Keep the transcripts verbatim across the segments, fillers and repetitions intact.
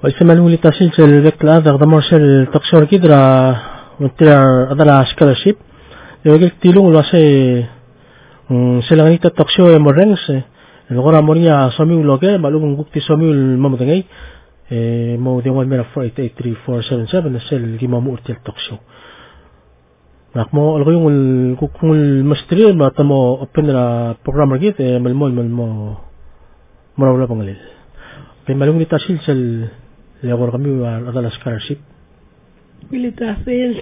ويسمى لتاسيل البكلا ذا مرسل تقشور كدرا وتر أضل سكولارشيب يقول تيلو ولا سلغني تتقشوا مرنس الغرا موريا سامي ولوجا معلوم قلت سامي الممدني مو ديوان ميرا four eight eight three four seven seven السل كي ما مورتل تقشوا نقمو الغيوم الكوكم المستري ما تمو أبننا برنامج جيت ملمول ملمو مراولا بنغليل بمعلوم لتاسيل سل الغرا كمي وأضل سكولارشيب لتاسيل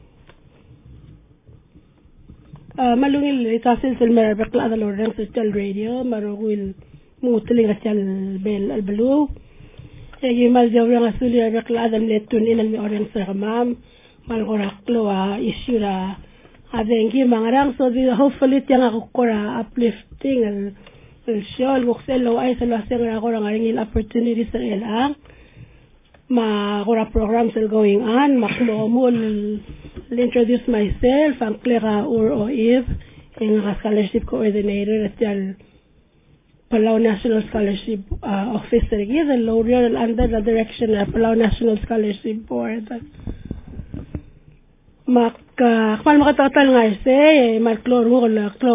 malungil itasil sil mer bekla da loreng social radio marugil mutling atal bel alblu egi mal jawra asuli bekla da letun ina mi oreng sermam mal goraklo a isura adengi mangarang so di hopefully tiang ako kora uplifting al show luxel lo ay sala sengra gorang aring opportunities sa elang ma gora programs are going on maklo mo introduce myself I'm Clara Ur Oiv in a scholarship coordinator at the Palau National Scholarship uh, Officer again the L'Oreal under the direction of Palau National Scholarship Board mak kwan makatatal nga say maklo mo klo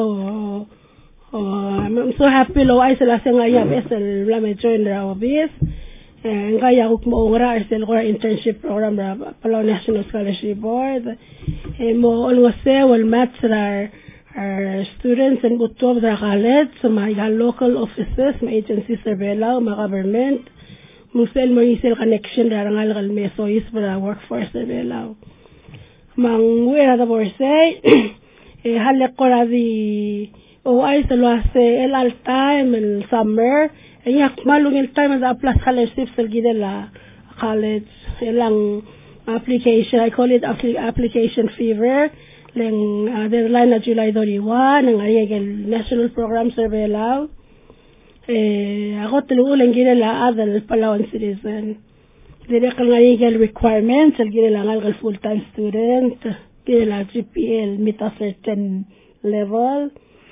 I'm so happy lo ay sala sa nga yab esel la medyo in the office ngaya ko mo ngra esel ko internship program ra Palau National Scholarship Board e mo always say wal match our, our students and butob da college so my local offices my agency surveillance my government musel mo isel connection ra ngal gal meso is para workforce surveillance mang wera da borse e halle ko ra di o ay salo ase el al time el summer yak malung el time da plus scholarship sel gidela college elang application I call it application fever leng uh, deadline na July thirty-first ng ayegel national program survey law eh ako tulu lang gidela adal Palawan citizen dire kang ayegel requirements sel gidela ngal full time student gidela G P L meet a certain level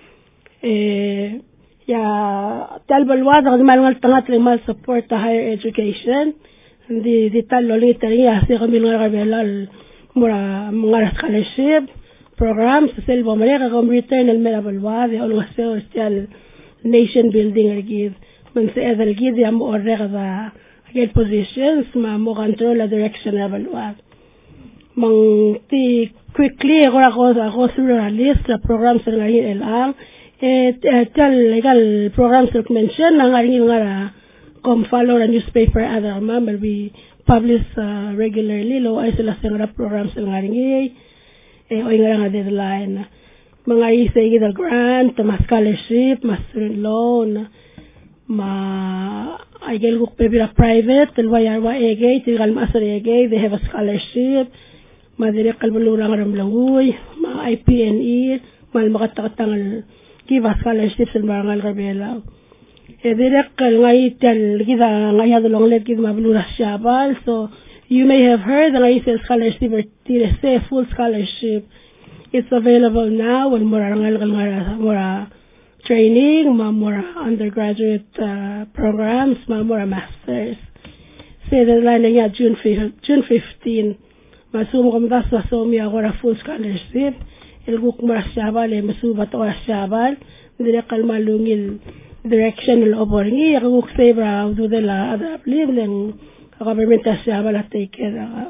eh ya talbal wada malungal tangat mal support to higher education di di talo liter ya si kami nga kabelal mura mga scholarship programs selbo mara ka return el mera balwa de always social nation building ergid man se ever gid ya mo orrega da get positions ma mo control the direction balwa mang ti quickly agora go go through a list of programs nga el ang et tal legal programs that mention nga ring nga come follow a newspaper other member we publish uh, regularly lo ay sila sa programs nga ring eh oy nga deadline mga isa gid grant ma scholarship ma student loan ma ay gel ko pebira private el wayar wa ege tigal ma asar ege they have a scholarship ma dire kalbulu lang ram langoy ma I P N E mal makatatangal give a scholarship sa mga kabela e dire kal ngai tel gida ngai hado long let gid mablura shabal so you may have heard that I say scholarship or tire say full scholarship it's available now and more ngal ngal more training ma more undergraduate uh, programs ma more masters say the line ya June fifteenth masumo kom das so mi agora full scholarship el guk mar shabal e masuba to shabal dire kalma lungil direction el oborngi guk sebra do de la ada liblen government shabal take care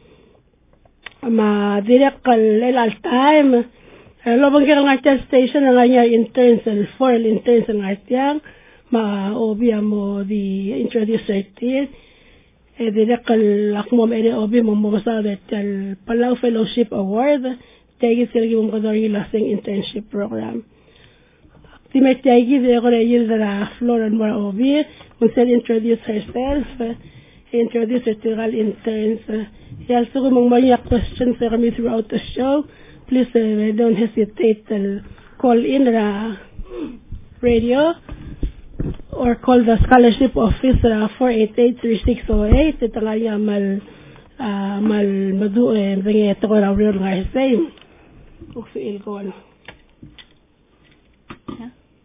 ma dire kal el al time lo bang nga station nga ya interns el for el interns nga tiang ma obiamo di introduce it e dire kal akmo ere obi mo mo sa det el Palau Fellowship Award tegi selgi mo kadori lasting internship program timet tegi de gore yildra Floran Mora Obi will introduce herself introduce her to all interns he also mo maya questions for me throughout the show please uh, don't hesitate to call in the radio or call the scholarship office uh, four eight eight three six zero eight ito nga mal uh, mal madu eh benge to ra real nga say Ufiil ko ano.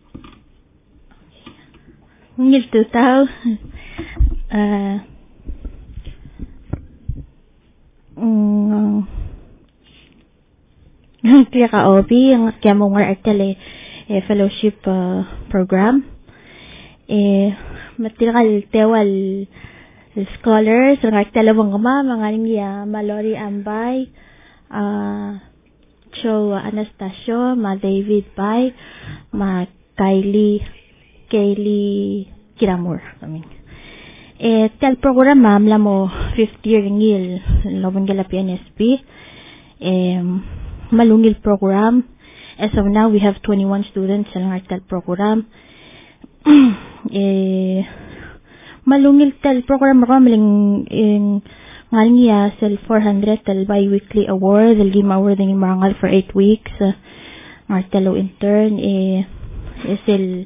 Ngil tu tau. clear ka obi ang kaya mo nga artele eh, fellowship uh, program. Eh, material tewal scholars ang artele mong gama mga niya Mallory Ambay, uh, Cho Anastasio, ma David Pai, ma Kylie Kaylee Kiramur. I mean. Eh, tel programa mla mo fifth year ngil lobong gala P N S P. Eh, malungil program. As of now, we have twenty-one students sa lang tel program. eh, malungil tel program ko maling in ngal niya sel four hundred tel bi-weekly award. They'll give me award ng marangal for eight weeks. Uh, Martelo intern. Eh, eh sel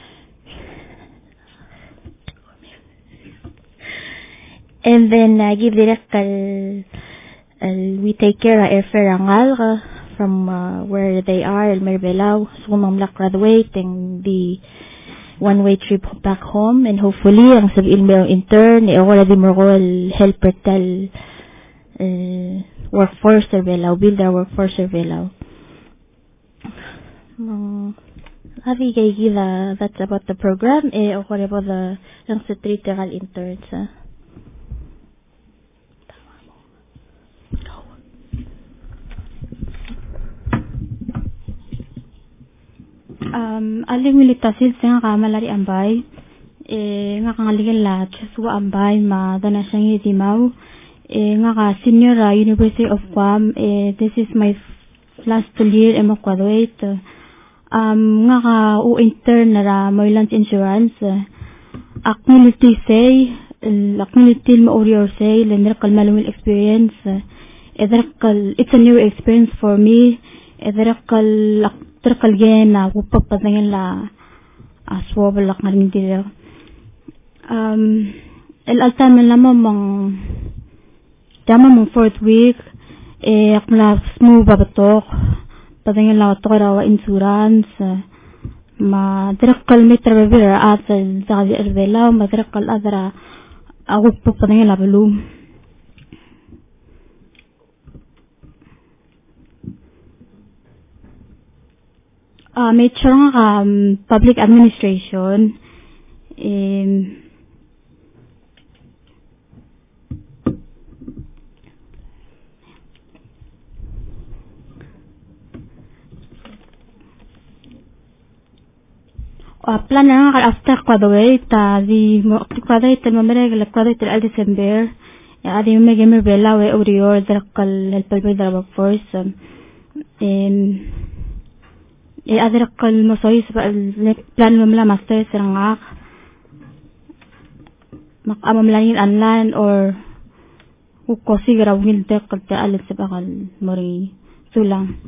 And then uh, give direct kal uh, we take care of airfare angal uh, from uh, where they are El Merbelao so mamlak graduate and the one way trip back home and hopefully ang sab ilmeo intern e wala di mo helper tel uh, workforce Merbelao build our workforce Merbelao. Um, Happy kay gila that's about the program e o kore po the lang sa trial interns uh. Um, aling militasil sa nga kamalari ambay, eh, nga kangaligan la, chaswa ambay, ma, dana siyang itimaw, eh, nga ka senior uh, University of Guam, eh, this is my last year, emo graduate, um, nga ka u-intern na ra, Moylands Insurance, uh, akniliti say, akniliti ma-urior say, lenderakal malumil experience, uh, edarakal, it's a new experience for me, edarakal, terkalgen na upapatangin la aswab lak ngarin dito. Um, el altan man lamang mang tama mong fourth week eh akla smooth babatok patangin la to rawa insurance ma terkal meter bebera at sa erbela ma terkal adra upapatangin la belum. Uh, may tsura nga um, public administration. Um, uh, plan na nga after graduate, uh, di graduate el mamereg el graduate el December. Uh, di mamereg merbela we urior drakal el palpay dra workforce. Um, um, eh adrak kal mosoy sa plan mo mala master serangak mak amam lanin anlan or ukosi grawin te kalta alit sa bakal mori tulang.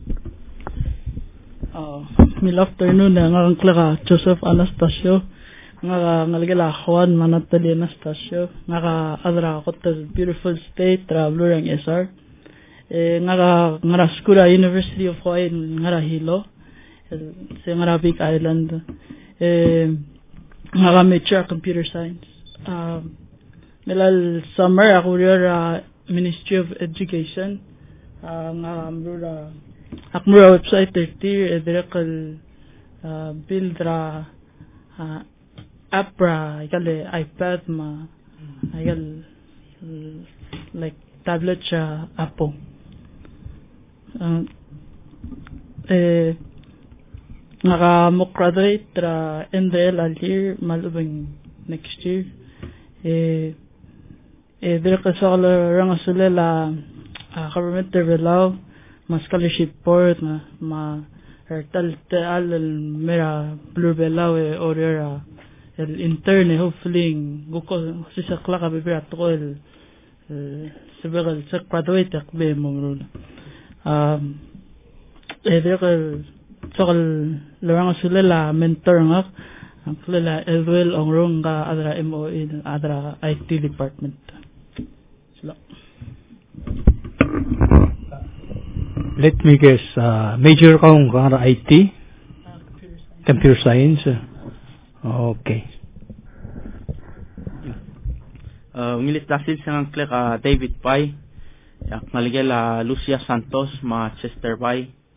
Uh, mil afternoon na nga klaka Joseph Anastasio nga ngalgala Juan Manatali Anastasio nga adra ko ta beautiful state traveler ang S R eh nga nga skula University of Hawaii nga Hilo sa nga Big Island eh nga major computer science uh, nilal summer ako ra Ministry of Education uh, nga amrura akmura website thirty edirakal uh, build ra uh, app ra ikale iPad ma ikal like tablet siya apo uh, eh naka mo graduate ra N D L al year malubang next year eh eh dire ka sa rang asulela uh, government develop ma scholarship board ma ma hertal te al mera blue belaw e orera el interne hopefully guko si sa klaka be at ko el several sa graduate ak be mo um eh dire ka sokal larang asulela mentor nga ang klela Edwell Ongrong ka adra M O E adra I T department sila. Let me guess uh, major kaung ka I T uh, computer science, computer science. Okay. Uh, ngilit lasil sa klek uh, David Pai ak naligel uh, Lucia Santos ma Chester Pai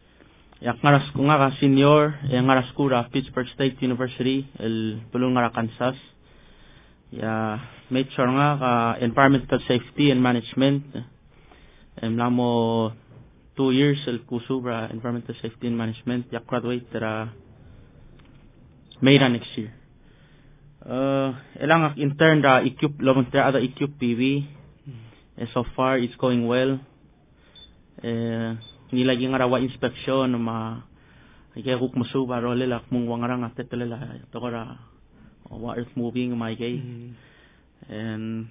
yak ngaras ko nga ka senior e ngaras ko ra Pittsburgh State University el bulong nga Kansas ya major nga ka environmental safety and management em lamo two years el kurso ra environmental safety and management yak graduate ra May next year uh elang ak intern ra equip lomong tra ada equip P V and so far it's going well eh nilagi nga rawa inspection ma kaya kuk masuba role la mong wangarang at telela to ra wa earth moving my gay and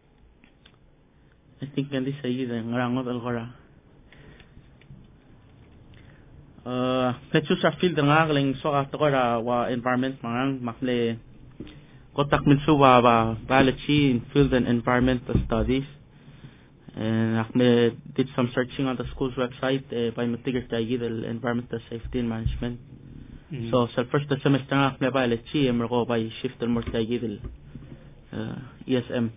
I think can this say the ngarang mo algora uh let's just feel the ngagling so at to ra wa environment mang makle kotak minsuwa ba biology in field and environmental studies. And I did some searching on the school's website uh, by matigar tayo the environmental safety and management. Mm-hmm. So sa first semester nga akme biology em ko by shift mo tayo the uh, E S M.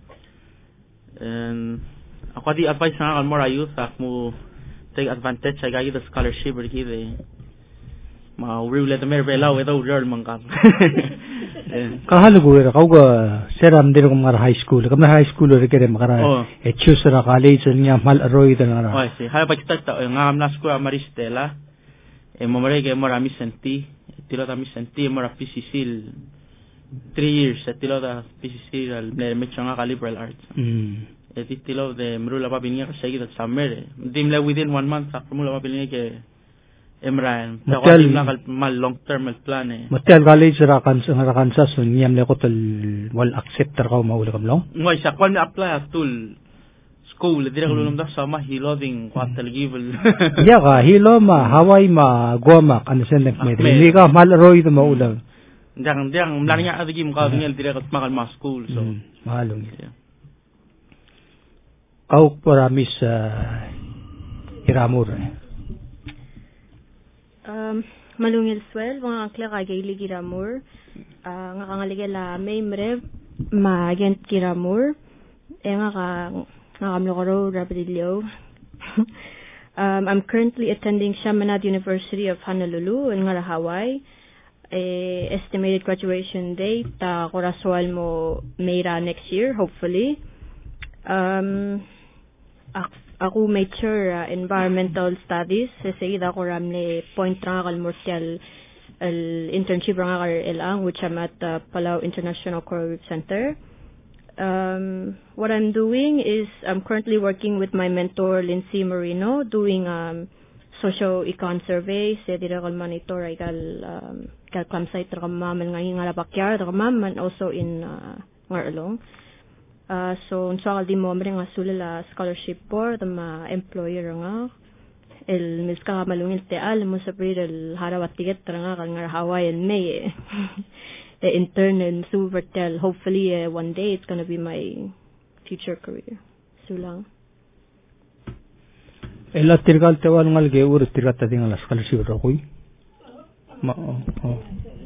And ako di advice nga kan more youth ak mo take advantage ay gayi the scholarship or gid ma uriule the mer bela without girl mangkap. Kahalugo ra kauga seram dir ko mar high school kam high school re kere makara e choose ra college nya mal aroi da ngara oi si ha ba kita ta ngam na school maristela e momare ke mora mi senti tilo da mi senti mora P C C three years tilo da P C C al me changa ka liberal arts mm e tilo de mrula ba binia ka seguida summer dimle within one month sa mrula ba binia ke Emran, tawag na mal long term plan eh. Matel college ra kan sa Kansas so niyam le ko tel wal acceptor ka maula kam long. Ngoy sa kwan mi apply atul school dire ko lumda sa ma hiloding kwatel givel. Ya ga hilo ma Hawaii ma Guam kan sen nek med. Ni ka mal roy to maula. Dang dang mlanya adigi mo ka ngel dire ko makal ma school so. Malong. Kau paramis iramur. Um, malungil swel mga akla kagay giramur uh, nga kangalige la may mrev magent giramur e nga ka nga kamlokoro rapidilyo um, I'm currently attending Chaminade University of Honolulu in nga Hawaii e, estimated graduation date ta uh, koraswal mo Mayra next year hopefully um ak- Aku major uh, environmental studies. Seguida ko ramne point nga kal mortial al internship nga kal elang which I'm at uh, Palau International Coral Reef Center. Um, what I'm doing is I'm currently working with my mentor Lindsay Marino doing um socio-econ survey. Sa dira kal monitor ay kal um, kal campsite ra maman nga nga bakyard ra maman also in uh, Ngarlong. Uh, so unsa kal di mo nga sulala scholarship for the ma employer nga el miska malungil te al mo sa el harawat tiget nga kal nga Hawaii and May the intern and super tell hopefully uh, one day it's gonna be my future career sulang ela tirgal te wal ngal ge ur tirgat ta dingal scholarship ro koy ma oh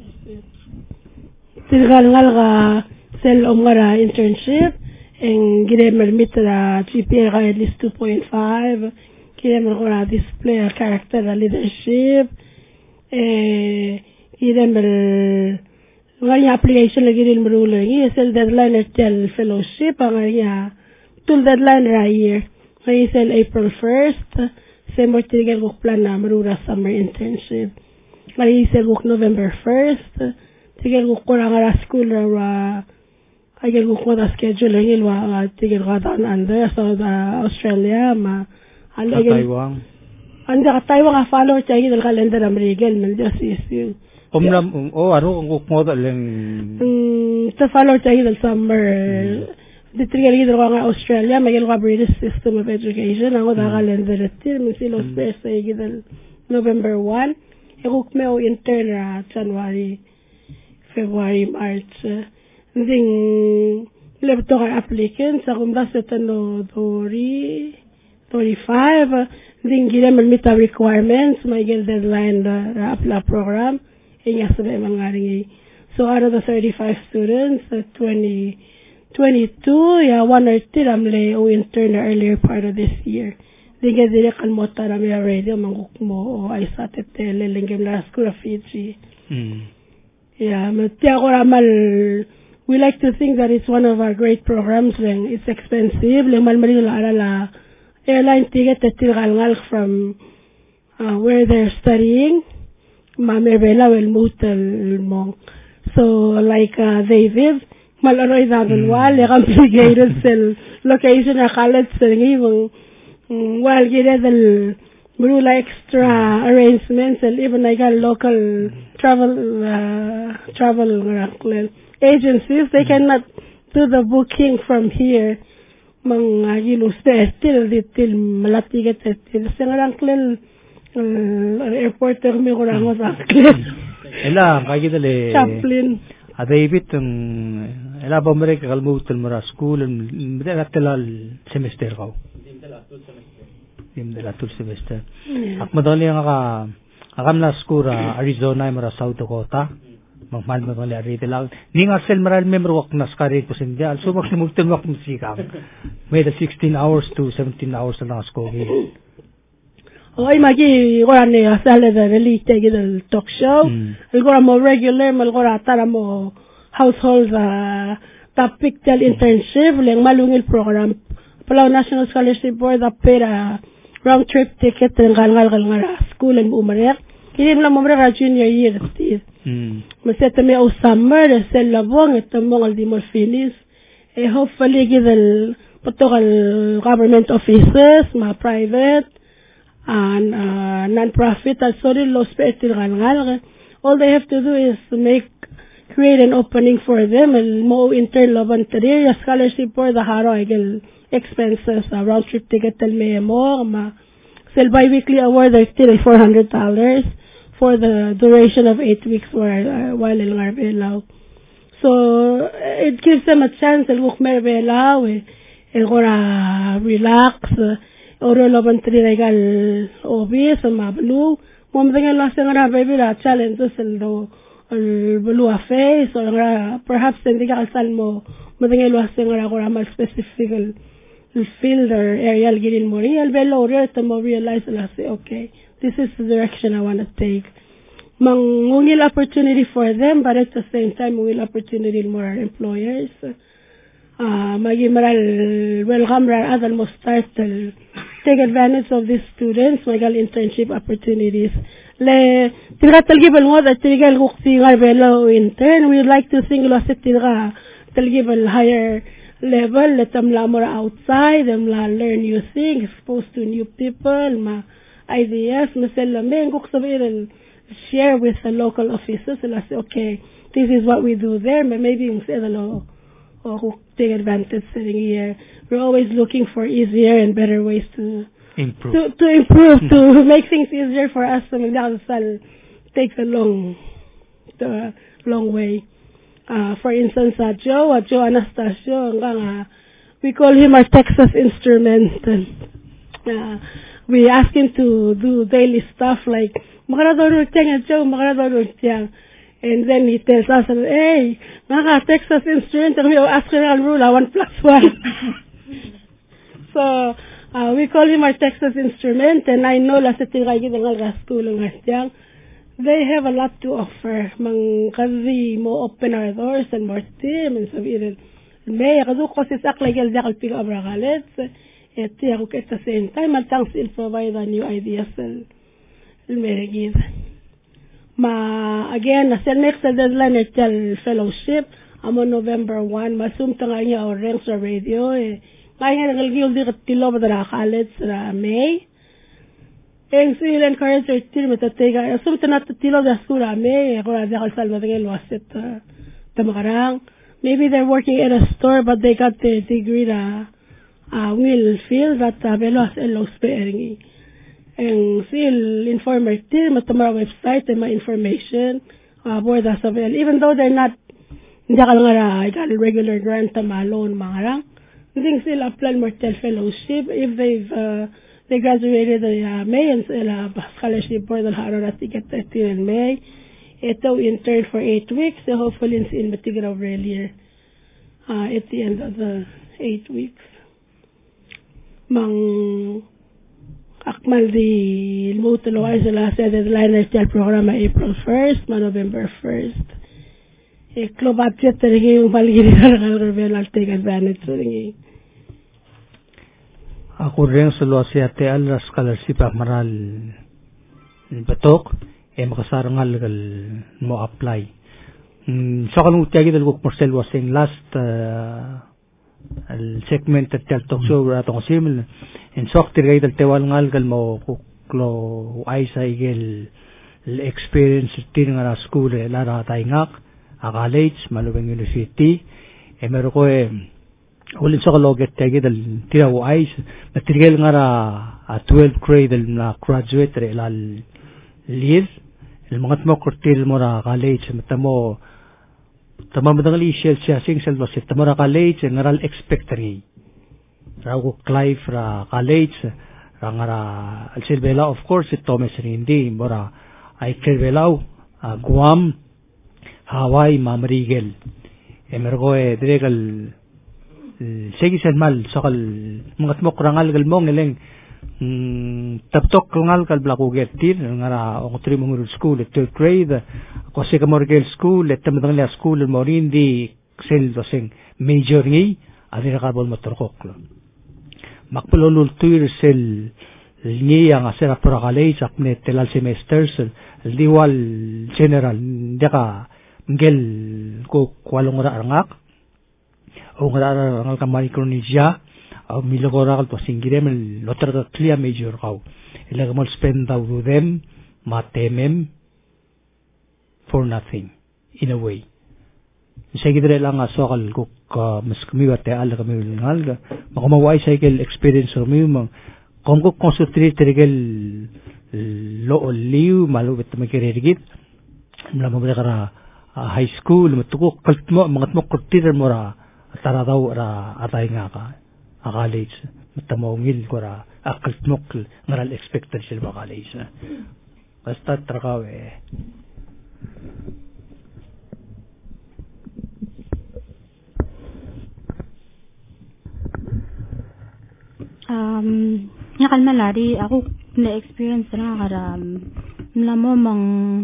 tirgal ngal ga sel omara internship en giremer mitra G P A at least two point five giremer ora display character leadership eh giremer ngaya application lagi rin marula ngi sel deadline tel fellowship ngaya tul deadline ra year ngaya sel April first sember tigel ko plan na marura summer internship ngaya sel ko November first tigel ko kora ngara school ra Agel ko da schedule ngil wa tigil gatan ande so da Australia ma ande Taiwan ande ka Taiwan ka follow chagi dal calendar amrigel men just is you omram o aro nguk mo da leng mm ta follow chagi dal summer de tigil gidro nga Australia magel ka British system of education ang da calendar til mi silos pesa gidal November first ekuk me o intern January February March Ding lepto ka applicants akong basta tano thirty thirty-five ding gila malmita requirements may gil deadline the apply program inya sabi mga ringi so out of the thirty-five students uh, twenty twenty-two yeah one or two ramle o intern the earlier part of this year Linge dire kan mota na may radio manguk mo o ay sa tetele linge la skura Fiji. Mm. Yeah, matia ko ramal. We like to think that it's one of our great programs. Leng it's expensive. Leng malmali la la airline ticket tetirgal from uh, where they're studying. Mame bela wel mutal mo. So like uh, they live malaroy dagan wal complicated sel location na kalat sel ngibang while get the blue extra arrangements and even I got local travel uh, travel agencies they cannot do the booking from here mang gilos till till malatiget till sangarang klel airport termi ko rango sa ela kagi dale chaplain adayibit ela bomre kalmutul mara school mera telal semester kaw Dim de la tul semester. Ak madali nga ka akam na skura Arizona mara South Dakota. Magman mo pala rito lang. Ning arsel maral member wak na skari ko sindia. Also maklimugtan wak musika. May the sixteen hours to seventeen hours na skogi. Oy magi gora ne asale da release tegi del talk show. El gora mo regular mal gora tara mo household uh, topic tel internship leng malungil program. Palau National Scholarship Board apera round trip ticket ng galgal galgal school and umarek. Kini lang mo ra junior year stis. Mm. Maseta me o summer sel labong ito mo al di mo finish. E hopefully gidel potokal government offices, ma private and uh, non-profit al sorry lo spetil galgal. All they have to do is make create an opening for them and mo intern laban tadi scholarship for the haro igel expenses, uh, round trip ticket tel me mo ma sel bi-weekly award are still four hundred dollars for the duration of eight weeks while uh, while in Marbella. So uh, it gives them a chance el wuk Marbella we el gora relax oro loban tri regal obis ma blue mo mdenga la sengara baby la challenge el do el blue face or perhaps indiga al salmo mdenga lo sengara gora mal specific field or area girin mori al bello or to mo realize la say okay this is the direction I want to take mangungil opportunity for them but at the same time will opportunity more our employers uh magi maral welcome ra adal mo start take advantage of these students magal internship opportunities le tigatal gibal mo da tigal gukti ngar bello intern we would like to think lo sa tiga talgibal higher level, let them la more outside, them la learn new things, exposed to new people, ma ideas, ma sila men kung sabihin share with the local officers, and I say, okay, this is what we do there, ma maybe yung say lo or take advantage sitting here. We're always looking for easier and better ways to improve, to, to improve, to make things easier for us. So magdasal takes a long, the long way. Uh, for instance, uh, Joe, uh, Joe Anastasio, uh, we call him our Texas instrument. Uh, we ask him to do daily stuff like, Makaradoro Tiang, Joe, Makaradoro Tiang. And then he tells us, hey, Maka Texas instrument, and we ask him rule, one plus one. So, uh, we call him our Texas instrument, and I know la sa tingay ng school ng Tiang. They have a lot to offer. Mang kazi mo open our doors and more team and sabihin may kazu ko si sak legal dakal pig abragalet et ya ko at the same time al tang sil provide new ideas el merigid ma again na sel next deadline etal fellowship amo November first masum tanga niya oreng sa radio eh kaya nga ngalgil di katilo badara kalet sa May en sil encourage your team to take asum tanat tilo da skura me ko da kal salva de lo aset tamarang maybe they're working at a store but they got the degree da uh, will feel that uh, belos elo sparing en sil informer team at tamara website and my information uh, board as avail even though they're not hindi kal ngara I got a regular grant tama loan mangarang think sil apply more tel fellowship if they've uh, they graduated in uh, May and uh, scholarship board al hararat ticket in May. Ito intern for eight weeks. So hopefully in matigil over earlier uh, at the end of the eight weeks. Mang akmal di ilmuto lo ay sila sa deadline ng programa April first, ma November first. E club budget rin yung paligid na nakalagay al take advantage rin. Ako rin sa luwa siya te al scholarship maral batok e makasarangal gal mo apply. Mm, so kalung tiyagi dal kuk Marcel was saying last uh, al segment at tel talk show ratong simil en sok tirgay dal tewal ngal gal mo kuklo ay sa igel experience tin nga school e lara tay ngak a college malubeng university e mero ko e ulin sa kaloget tiyagi dal tiraw ay na tirgel nga ra a twelfth grade dal na graduate re lal lir el mga mo kurtil mo ra college matamo tama madang shell siya sing sel was tamo ra college ngaral expectary ra ko Clive ra college ra ngara al silbela of course it Thomas hindi mora ay kelbelaw uh, Guam Hawaii Mamarigel emergo e diregal segi sen mal sakal mga mo krangal gal mong eleng Mm, taptok ngal kal blako getir ngara o tri mong school at third grade ko se kamorgel school at tamadang la school mo rindi sel dosing major ngi adira karbon motor koklo makpololul tuir sel ngi ang asera para college apne telal semesters diwal general deka ngel ko kwalong ra ngak o ngara ngal kamari Micronesia au milogora kal to singirem lotra to clear major kau ila gamol spend daw them matemem for nothing in a way segidre lang aso kal ko mas kumiwate ala kami ngalga makamawai cycle experience mi mo kung ko concentrate regel lo liu malu bet makirigit mla mo kara high school matukok kaltmo mangat mo kurtir mo ra tara daw ra atay nga ka a college matamawngil ko ra akalt mokl ngaral expected sila ba college na basta trakaw eh um yakal malari ako na experience na karam na mo mang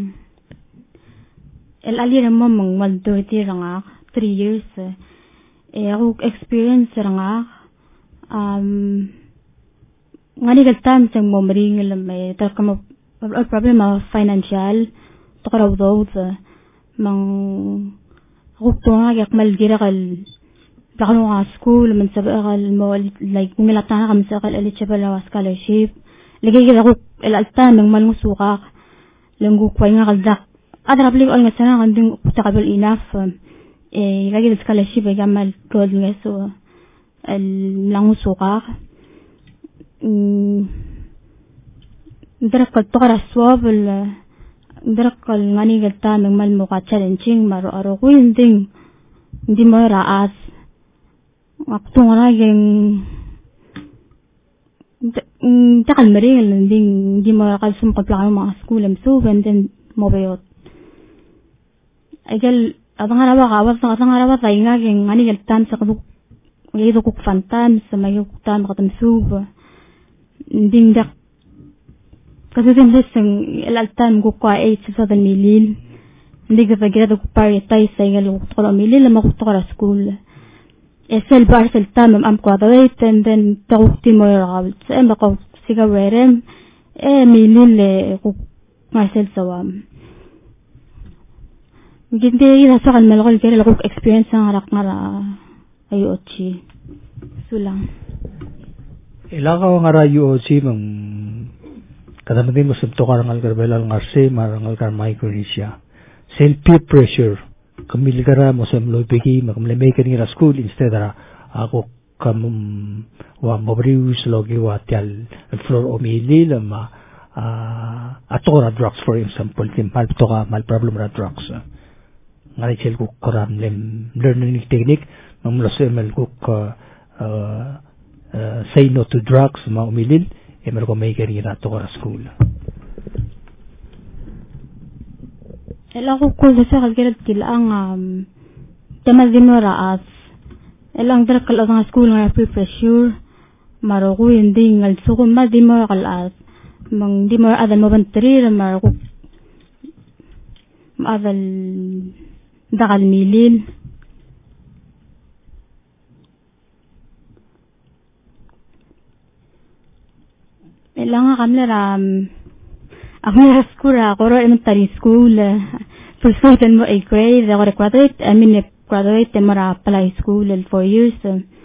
el alira mo mang maldoyti ranga three years eh ako experience ranga um ngani gatam sang mo maring may ta kamo problem of financial to karaw daw mang ako to nga yak malgira kal bakano nga school man sa kal mo like ngilata kam sa kal eligible scholarship ligay ako elalta ng malmusuka langgo kway nga kaldak adra plig ol nga sana kanding takabel enough eh lagi scholarship ay gamal gold nga so el langu suka mm darakal to kara swab el darakal ngani gata ng mal mo ka challenging maro aro ko hindi hindi mo raas akto nga yung takal maring hindi hindi mo kal sumkapla mga school am so and then mo bayot aygal abang harawa ka abang sa harawa tayo nga yung ngani gata sa kabuk Ngayon ko fantan sa may kutan makatamsub. Ding dak kasi din leseng elaltan ko kwa eight sa sa milil. Hindi ka pagira ko pare tay sa ngalo ko milil ma ko to school. Esel bar sel tamam am ko dawait and then tawti mo rawl. Sa em ko siga werem e milil ko masel sawam. Gindi ira sa kan malakal kaya ko experience ang harak ngara ayo ochi sulang ilakaw nga rayo ochi mang kadamdin mo sabto karangal karbelal ngarse marangal kar Micronesia self peer pressure kamil kara mo sa mlobigi makamlemay kan ngira school instead ara ako kam wa mobrius logi wa tial floor omili lama atora drugs for example tim mal to ka mal problem ra drugs ngari chel ko koram lem learning technique mamlasem ko say no to drugs ma umilil e mer ko may kari ra to ka school ela ko ko sa kalgerat kilang um tamal din mo raas elang dra kal ang school nga pressure maroku hindi ngal suku ma di mo kalas mang di mo adal mo bantri maroku adal dakal milil Elanga kamla ram ako na skura koro elementary school first grade mo eighth grade ako graduate I mean graduate mara apply school four years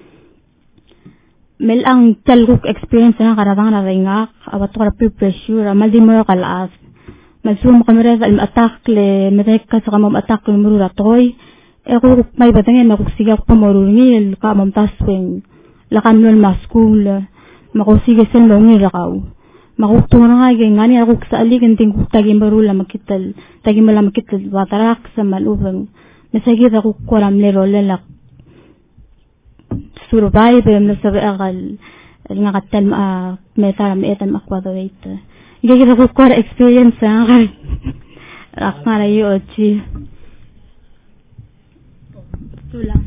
mel ang talguk experience na karatang na ringak awat ko ra pressure mal di mo kalas mal sum kamera al attack le medek ka sa kamam attack le murura toy e ko may batangin na kusiga ko pamorungi ka mam taswing lakan nol ma school makusiga sen lo ni rakaw makutuna nga gay ngani ako sa aligan ting tagim barula makital tagim mala makital watarak sa malubang nasagid ako kuram le rolelak survive na sa akal nga katal ma metaram etan akwadawait gay ako kuara experience nga kar akmara yo chi tulang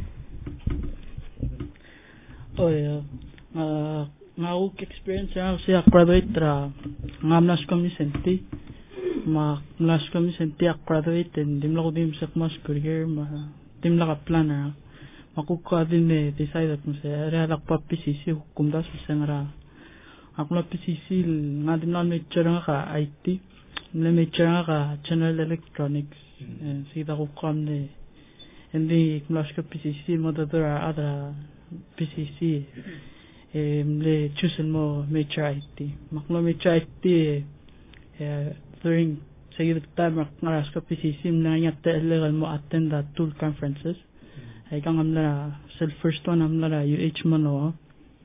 oh yeah uh nga uk experience nga siya graduate ra ngamnas kami senti ma ngamnas kami senti ak graduate and dimla ko dim sa mas career ma dimla ka planner makukuha din eh decide at mo siya realak pa P C C hukum das sa nga ako na P C C nga dimla major nga ka I T na major nga ka General Electronics sida ko kam ne hindi ngamnas ka P C C mo dadura adra P C C le chosen mo major I T makno major I T eh during sa yung time ngaras ka P C C na nga legal mo attend the tool conferences ay kang amla sa first one amla U H mo no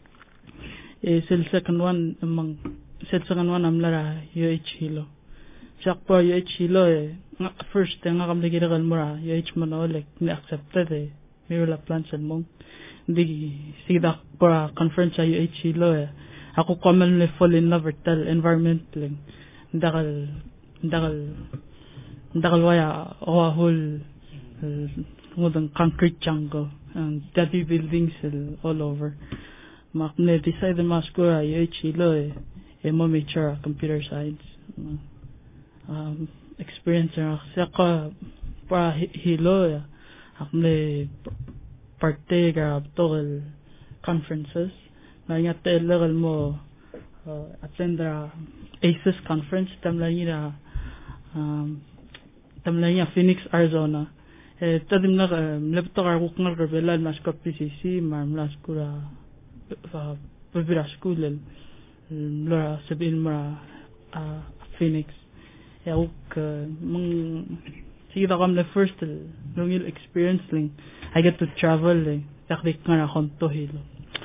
eh sa second one amang sa second one amla U H Hilo sa po U H Hilo eh nga first nga kam legal mo ra U H mo no like ni accepted eh may wala plan sa mong di sida para conference sa U H Hilo eh ako commonly fall in love with environment lang dakal dakal dakal waya o whole modern concrete jungle and dirty buildings all over makne decide mas ko U H Hilo eh e mo major computer science um experience sa ka para Hilo eh akne parte ga tol conferences na nga legal mo uh, attend the A C E S conference tamla niya um tamla niya Phoenix Arizona eh tadim na laptop ka ko ngal revelan mas ko P C C marmlas kura pabira school la sabihin ma Phoenix ya uk mong sige da kam the first longil experience ling I get to travel eh takdik nga akong to Hilo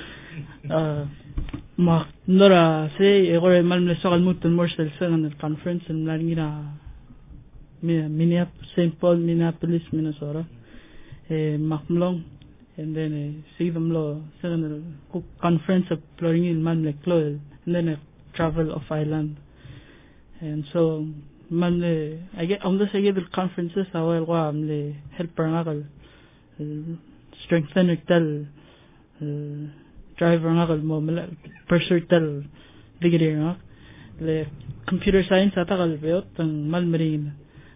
uh ma nora say e gore mal le sokal mutun more sel sa ng conference en la ngira Minneapolis Saint Paul Minneapolis Minnesota eh makmlong and then eh see them lo sa ng conference of flooring in man le clo and then I travel of island and so man le I get on the say the conferences awal ko am le helper nga kal strengthen tel driver nga kal mo pursue tel degree nga le computer science ata kal beot ang malmarin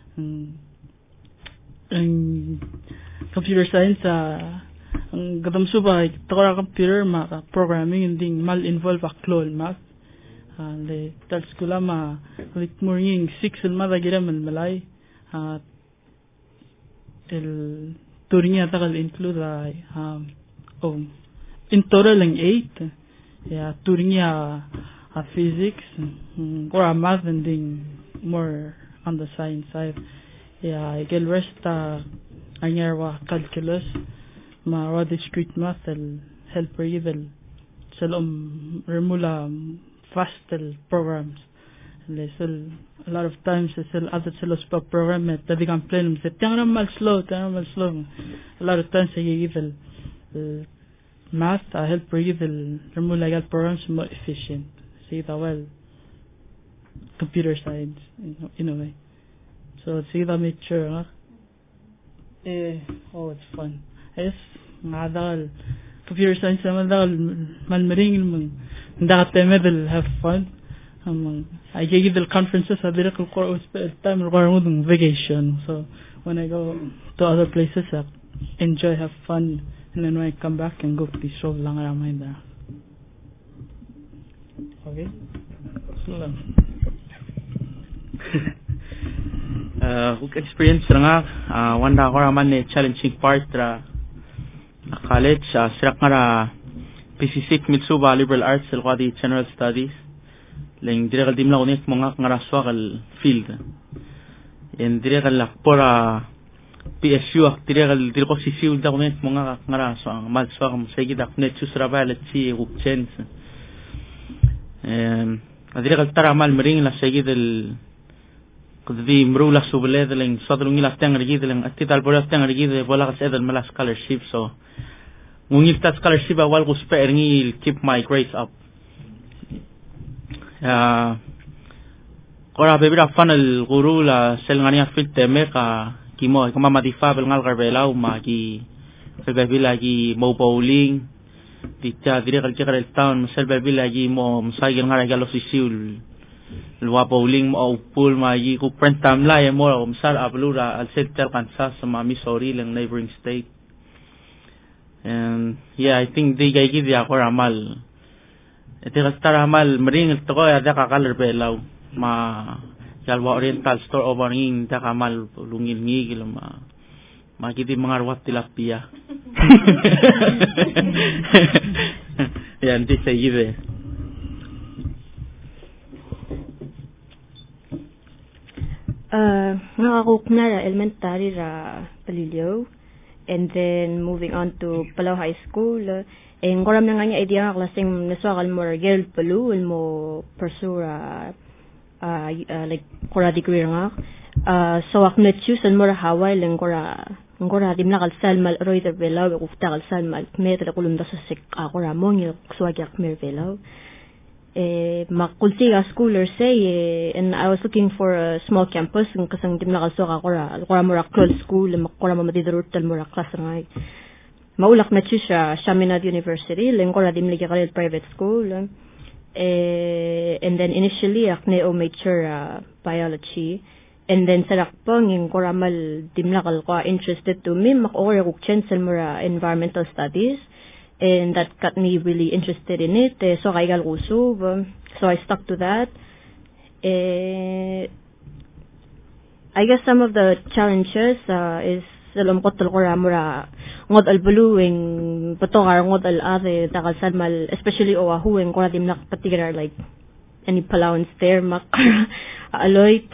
ang computer science ang gadam subay takora computer ma programming hindi mal involve aklol math le tal skula ma lit morning six el madagira man malay at el turingnya takal include ay um oh in total lang eight yeah turingnya a physics or a math and then more on the science side yeah I get rest uh anyarwa calculus ma raw discrete math el helper even salom remula fastel programs lesel a lot of times lesel other celos pa program at the become plan se tanga mal slow tanga mal slow a lot of times I even uh, math I help even remula gal programs more efficient see that well computer science in, in a way so see that make sure huh? eh oh it's fun yes ngadal computer science naman dal malmaring That they'll have fun. Um, I gave the conferences a little time regarding vacation. So when I go to other places, I enjoy, have fun, and then when I come back and go to the show lang around there. Okay. uh, experience nga uh, wanda ko raman ne challenging part ra college uh, sirak nga P C C Mitsuba Liberal Arts el General Studies leng dire kal dimla unik mga ngaraswa kal field en dire kal lakpora P S U ak dire kal dire ko si field da unik mga ngaraswa malswa kam segi da net susra ba let si ukchen em dire kal tara mal mering la segi del kudi mrula subele del sadrungi la tang rigi del atital por tang rigi de bola kas edel mala scholarship so ngungit ta scholarship awal ko spare ngi keep my grades up ya kora bebira funnel guru la selngania fit teme ka kimo kama madifa bel ngal garbela ma ki bebila gi mo bowling dicha dire kal chekar el town sel bebila gi mo msay ngara galo sisul lwa bowling mo pool ma gi ku print tam la e mo msal ablura al center Kansas ma Missouri lang neighboring state. And yeah, I think they gave the akora mal. Ito kastara mal mering ito ko ya daka color belaw ma yalwa oriental store over ngin daka mal lungil ngigil ma makiti mga rawat tilapia. Yan di sa ibe. Uh, nakakukna ra elementary ra Palilio. And then moving on to Palau High School, eh ngoram na nga niya idea nga klaseng naswakal mo girl palu mo pursue uh, uh, like kora degree nga. Uh, so ak na choose and more Hawaii lang kora ngora dim na kalsal mal roiter belaw ko ta kalsal mal meter kulum da sa sik akora mo ngi swag yak mer belaw. Eh makultiga schooler say eh, and I was looking for a small campus ng kasang dim na kalso ka kora kora mo close school makora mo madidurut tal mo class ngay maulak na siya Chaminade University leng kora dim ligi ka private school eh and then initially akne o major uh, biology and then sa rakpong yung kora mal dim na kal ko interested to me mak or ko chance mo environmental studies. And that got me really interested in it. Eh, so I got usub. So I stuck to that. Eh, I guess some of the challenges uh, is alam ko tal kora mura ngod al buluing patongar ngod al ate takal mal especially o ahueng kora dim nak particular like any allowance there mak aloit.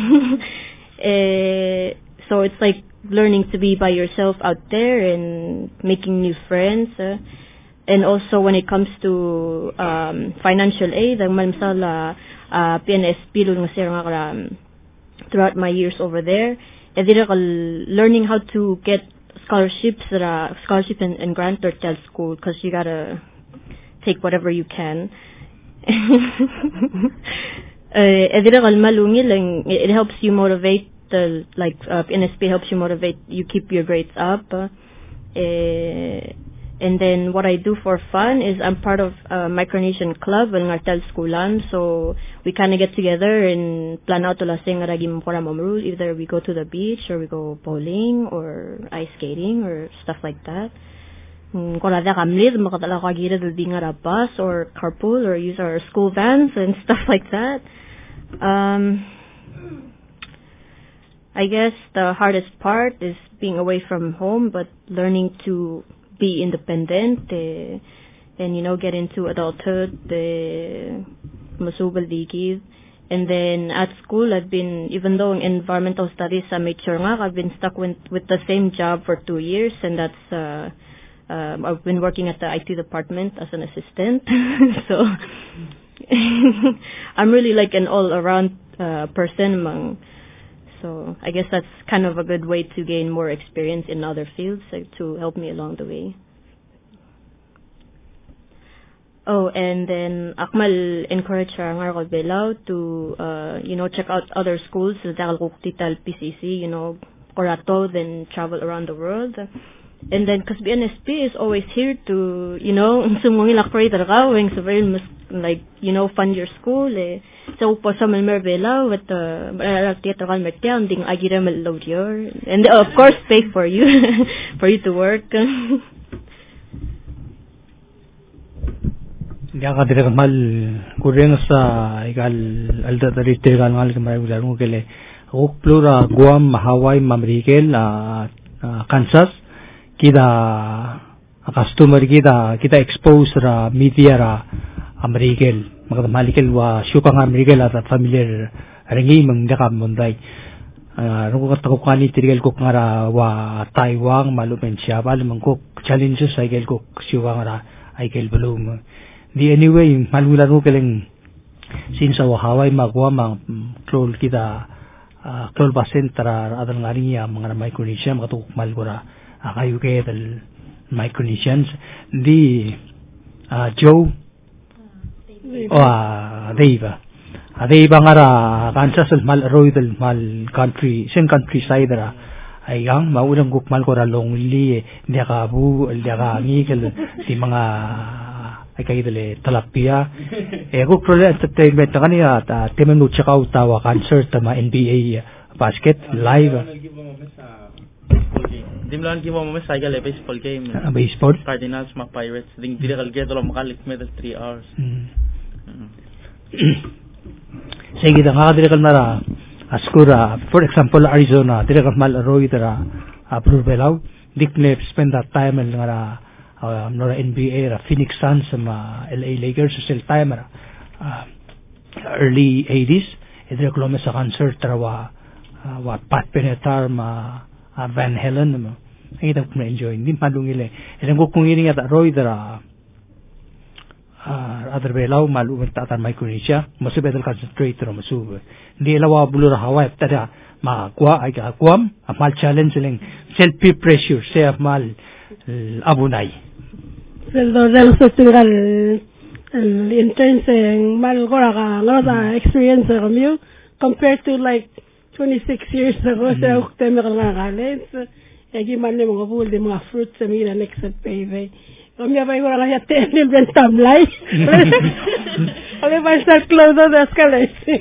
eh, so it's like learning to be by yourself out there and making new friends uh, and also when it comes to um, financial aid ang malimsal uh, uh, P N S P lul nga sir nga um, throughout my years over there and learning how to get scholarships uh, scholarship and, and grant or child school because you gotta take whatever you can uh, malungil it helps you motivate The, like uh, N S P helps you motivate you keep your grades up uh, uh, and then what I do for fun is I'm part of a Micronesian club in Ngartel Schoolan so we kind of get together and plan out to lasing ragim pora mamru either we go to the beach or we go bowling or ice skating or stuff like that kora da kamlid makatala ka gira del dinga bus or carpool or use our school vans and stuff like that. um I guess the hardest part is being away from home, but learning to be independent uh, and, you know, get into adulthood, masubal dikid. And then at school, I've been, even though in environmental studies, I made sure nga, I've been stuck with, with the same job for two years, and that's, uh, uh, I've been working at the I T department as an assistant. So, I'm really like an all-around uh, person among. So I guess that's kind of a good way to gain more experience in other fields like, to help me along the way. Oh, and then Akmal encouraged Rangar Belaw to, uh, you know, check out other schools, Tital P C C, you know, Korato, then travel around the world. And then, because B N S P is always here to, you know, sumungil akpray taragawing, so very like, you know, fund your school. Eh. So, po sa Malmervela, with the theater kalmertian, ding agira malload your, and they, of course, pay for you, for you to work. Dia ka dire mal kureng sa igal alda dari tegal ngal kemai ular ngukele ok plura Guam Hawaii Mamrikel Kansas kita customer kita kita expose ra media ra Amerikel magda malikel wa syukang Amerikel at familiar rengi mangdaka munday ruko katakok kani tirigel kok ngara wa Taiwan malumen siya bal mangkok challenges ay gel kok syukang ra ay gel belum di anyway malulan ko keleng since wa Hawaii magwa mang klol kita klol basen tara adang ngari ya mga Micronesian mga tukok malgura akayu kaya dal Micronesians di Joe o Dave Dave ngara Kansas mal roy dal mal country sen countryside ra ay ang maunang guk malgura longli dia kabu dia ka ngigel di mga ay kayo dali talapia eh ko pro entertainment na kaniya ta temen no check out tawa concert ta ma N B A basket live dimlan ki mo mo sa gale baseball game baseball Cardinals ma Pirates ding direct get lo makalik medal three hours sige da nga direct mara askura for example Arizona direct mal roy dara approval dikne spend that time ngara Uh, nora N B A ra Phoenix Suns ma L A Lakers sel time ra uh, early eighties idre klome sa concert ra wa uh, wa Pat Benatar ma uh, Van Halen ma ita ko enjoy din padungile ilang ko kung ini ata roy dara uh, other belaw malu ta ta Micronesia masu betel concentrate ra masu di lawa bulur Hawaii tada ma kwa ay ka kwam amal challenge ling self pressure say mal abunay Pero del sostigal el intense mal gora ka ngada experience kami compared to like twenty-six years ago sa ukte me kala galens egi manne mo bul de mga fruits sa mira next baby kami abay gora kaya tenim ben tamlay kami ba sa close of the escalation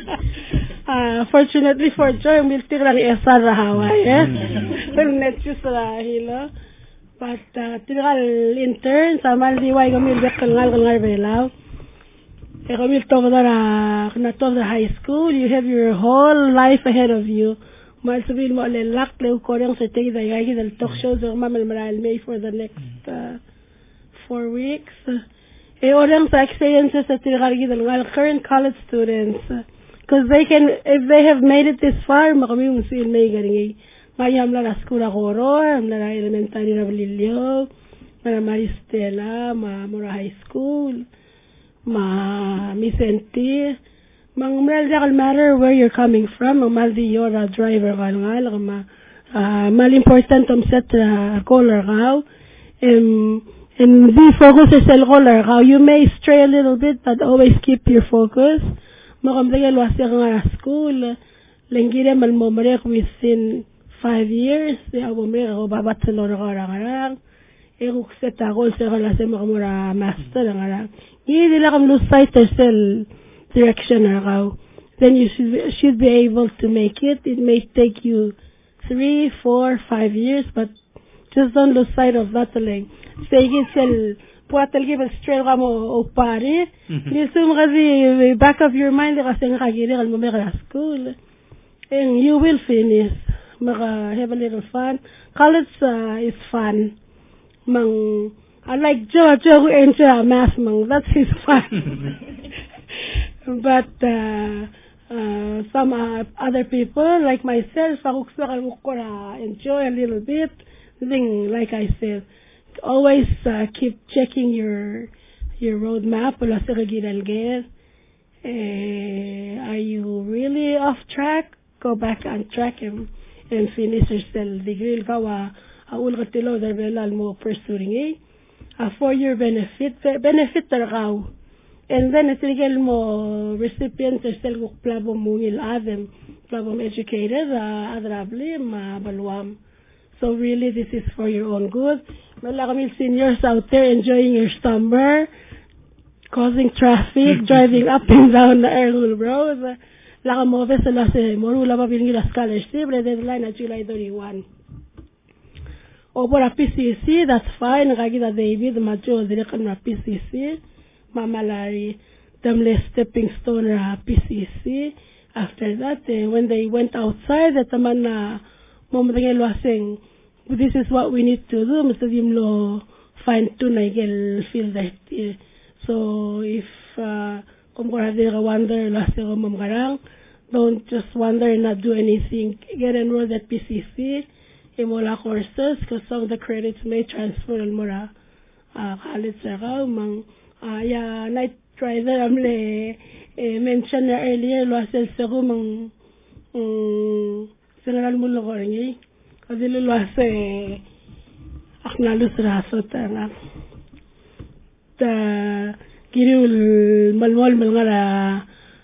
ah fortunately for joy mil tirang esar Hawaii eh pero net just la hilo but uh, tigal intern sa Maldiway kami bekal ngal ngal belaw e kami to dara na to the high school you have your whole life ahead of you mal sabil mo le lak le ko reng sa tigi da gagi dal talk shows o mamal maral may for the next uh, four weeks e oreng sa experiences sa tigal gi dal ngal current college students because they can if they have made it this far makami musil may garing Mayam la skula goro, am la elementary na Balilio, ma Maristela, ma Mora High School, ma Misenti. Mang mral doesn't matter where you're coming from, mang mal di you're a driver ka nga, ma mal important om set a caller ka. Um, and be focused sa caller ka. You may stray a little bit, but always keep your focus. Makamdagal wasi nga school, lengire mal mo marek within five years de abo me go babat lo ra ra e ko se ta gol se la se mo ra master ra ni de la kam lo site sel direction ra then you should should be able to make it it may take you three four five years but just don't lose sight of that thing say it sel puatel give straight ra mo o pare ni sum gazi back of your mind ra se nga gire al mo me ra school and you will finish Maka have a little fun. College uh, is fun. Mang, I like Joe. Joe who enjoy math. Mang, that's his fun. But uh, uh, some uh, other people, like myself, I enjoy a little bit. Thing like I said, always uh, keep checking your your roadmap. Uh, are you really off track? Go back on track and. And finish yourself degree ka wa aul gatilo der belal mo pursuing a four year benefit benefit targaw and then itigel mo recipient yourself ko plabo mo il adem plabo educated uh, adrabli ma balwam so really this is for your own good wala kami seniors out there enjoying your summer causing traffic, driving up and down the Ergul Road. Laka mo vesa la se morula ba bingi la scholarship, the deadline at July thirty-first. O por a P C C, that's fine. Nakakita David, macho direkan na P C C. Mamalari, damle stepping stone na P C C. After that, eh, when they went outside, at taman na momdangel waseng, this is what we need to do. Mister Dimlo fine tune igel feel that. Eh. So if uh, kung ka wonder laseng mamgarang, don't just wonder and not do anything. Get enrolled at P C C. Imola courses, because some of the credits may transfer in mora college saka mang ya night rider amle mention earlier lo asel sako mang sengal mulo ko ringi kadilo lo ase aknalus raso tanga ta kirul malwal malngara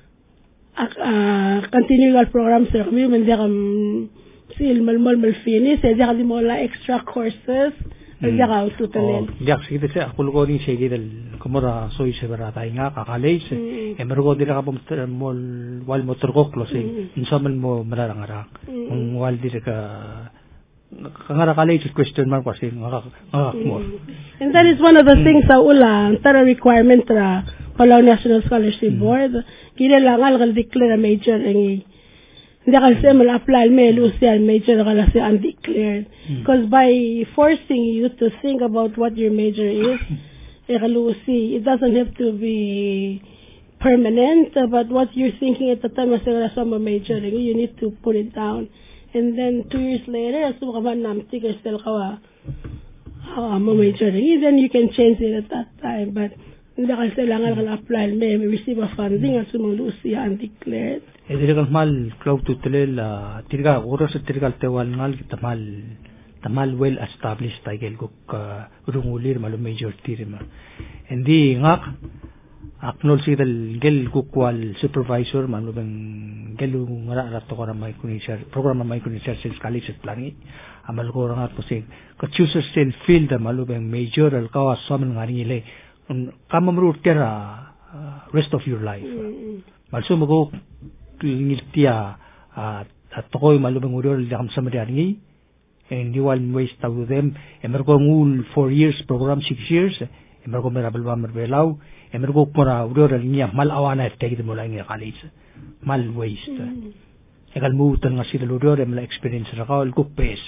continual program sa kami mendakam sil malmal malfini sa dia kali mo la extra courses dia ka tutalen dia sige sa ako ko ni sige dal kumara soy sa barata nga ka college e mergo dira ka mol wal motor ko close insamal mo mararangara ang wal dira ka kangara college question mark kasi nga mo and that is one of the things sa ula tara requirement ra Palau National Scholarship Board kila langal kal declare major ngi hindi kasi mal apply me lucial major kala si undeclared because by forcing you to think about what your major is ekalusi it doesn't have to be permanent but what you're thinking at the time as a summer major you need to put it down and then two years later as ka man namti ka still kawa ah mo major then you can change it at that time but hindi kasi langal kala apply me receive a funding as sumang lucial undeclared Edire kan mal cloud to telel tirga oras tirgal tewal ngal tamal tamal well established taigel guk rungulir malu major tirima endi ngak aknol sidal gel gukwal supervisor malu bang gelu ngara rato ko ramay kunisar program may kunisar sales college plangi amal ko rangat pusing ka choose still field malu bang major al kawas saman ngari le kamamrut tera rest of your life malso mago ngiltia at tokoy malubang urol dakam sa mariani and you will waste out them emergo ngul four years program six years emergo merabel ba merbelaw emergo pora urol niya mal awana take mo lang college mal waste egal mutan nga sila urol emla experience ra kawl ko pes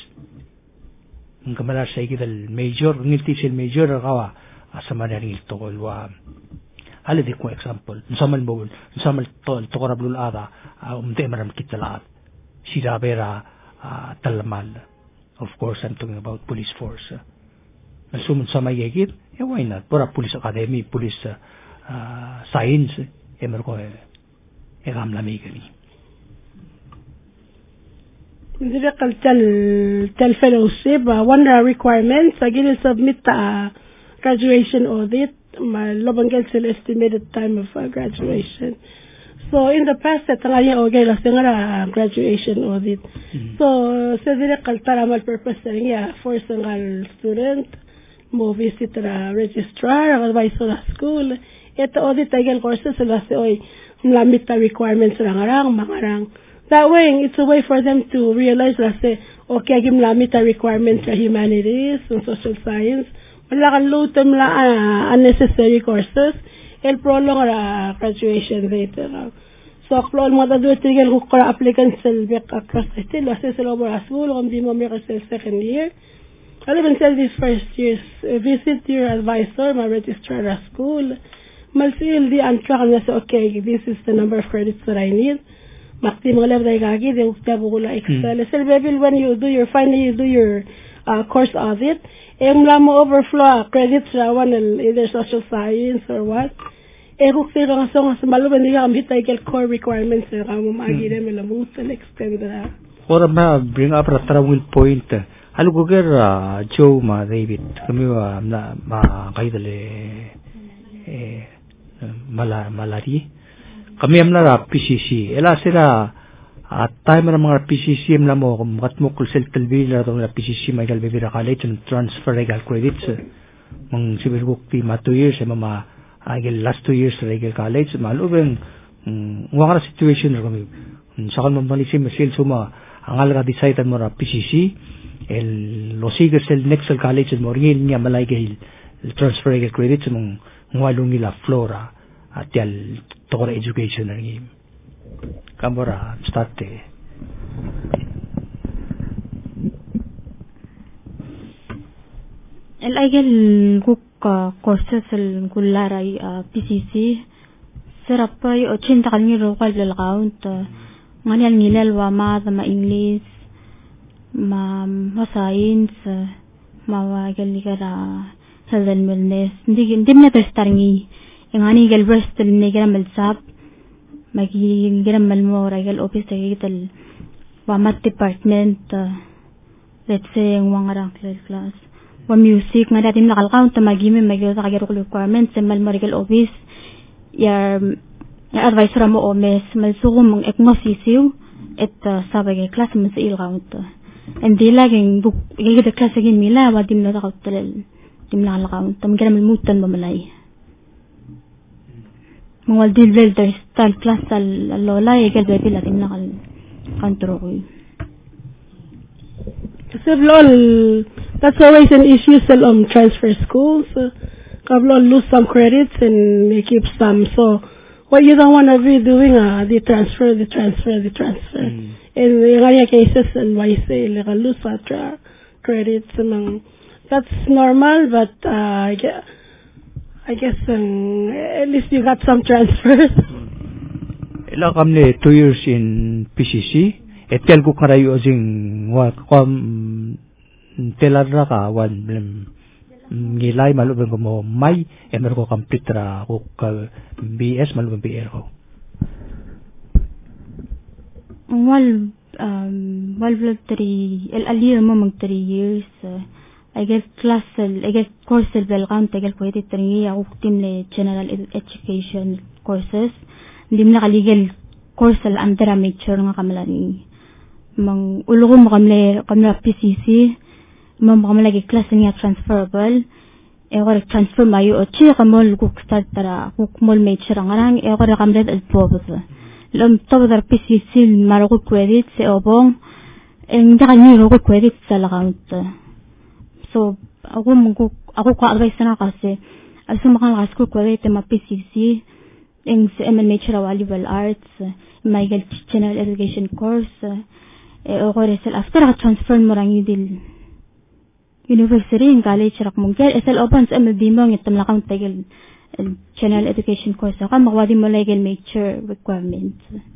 ng kamala sa ikidal major ngilti sil major rawa asa mariani tokoy wa Ali di ko example. Nsamal mo, nsamal tol, tokora blul ada, umde maram kitalat. Sirabera talamal. Of course, I'm talking about police force. Nasumun sa may yagit, eh why not? Pura police academy, police uh, science, eh meron ko eh, eh kamlami gani. Hindi ka tel tel fellowship, one requirement, sa gilid submit ta graduation audit. My Lobangel still estimated time of uh, graduation. So in the past, at nga okay la singara graduation audit. Mm-hmm. So sa dire kaltara mal purpose nga for single student mo visit ra registrar advice sa school. Ito audit again courses sila si oy lamit ta requirements ra ngarang mangarang. That way it's a way for them to realize la say okay gim lamit ta requirements ra humanities and social science. Wala kan lutem la uh, unnecessary courses el prolong ra graduation date ra so klol mo da do tigel ko kara applicants sel bek across still assess lo bora school kom di mo mer sel second year I even tell this first years uh, visit your advisor my registrar at school mal sil di antra na so okay this is the number of credits that I need makti mo level dai gagi de ukta bugula excel sel baby when you do your finally you do your uh, course audit em la mo overflow credits ra one either social science or what e kuk sira nga song sa malu bendi am hitay kel core requirements ra mo magire me la mo tel extend ra ora ma bring up ra tara will point alu guger Joe ma David kami wa na ma kaidale eh mala malari kami am na P C C ela sira at time na mga P C C na mo kung mo kulsel talbi na itong P C C may galbibira college and transfer legal credits mang sibirguk ti ma two years ay mama agil last two years regel college malubeng wangara situation kami sakal mamalisim sil suma angal ga decide mo ra P C C el losiger sel next college mo ringil niya malay gahil transfer regel credit mong ngwalung nila flora at yal tokora education ringim kamora start eh el aigel guk courses el gullarai P C C serapay ochenta kalni ro kwal bel count ngani al ngilal wa ma ma English ma ma science ma wa gel ligara health and wellness ndi ndimna testarngi ngani gel breast ni gram el sap ma gi gram mal mo ragal office gital wa mat department let's say ngwangara class wa music nga datin nakal count magime magyo sa kagero requirements mal marigal office ya ya advisor mo omes mal sugo mong eknosisiw et sabay class mo sa il count and di laging book gigit class again mila wa dim na count tel dim na count tam gana mutan mo malay mong dil vel der style class al lola egal be pila dim na kal control ko So, lol, that's always an issue still on transfer schools. Uh, Kablon lose some credits and they keep some. So, what you don't want to be doing, uh, the transfer, the transfer, the transfer. Mm. In the cases, and why say, like, lose uh, credits. Um, that's normal, but uh, I guess, I guess um, at least you got some transfers. Ila kamne two years in P C C. Etel ko karayo jing wa kwam teladra ka wan ngilay malubeng ko mo may emer ko complete ra ko ka B S malubeng B R ko wal um wal three el alir mo mag three years I guess class I guess course el belgam tegel ko iti three ako tim le general education courses dim na legal course el andra major nga kamalani mang ulo mo kamle kamla P C C mam kamlagi class niya transferable e or transfer mayo o chi kamol ku start tara ku mol major ngarang e or kamle al probos lom tawdar P C C maro ku credit se obong en da ni ro ku credit sa account so ako mo ako ko advice na kasi aso makang ras ku credit ma P C C en se M major wa liberal arts may general education course or sel after a transfer mo rangi dil university in college rak mong kel sel open sa M D mo ng itam lakang tegel general education course ka magwadi mo legal major requirements.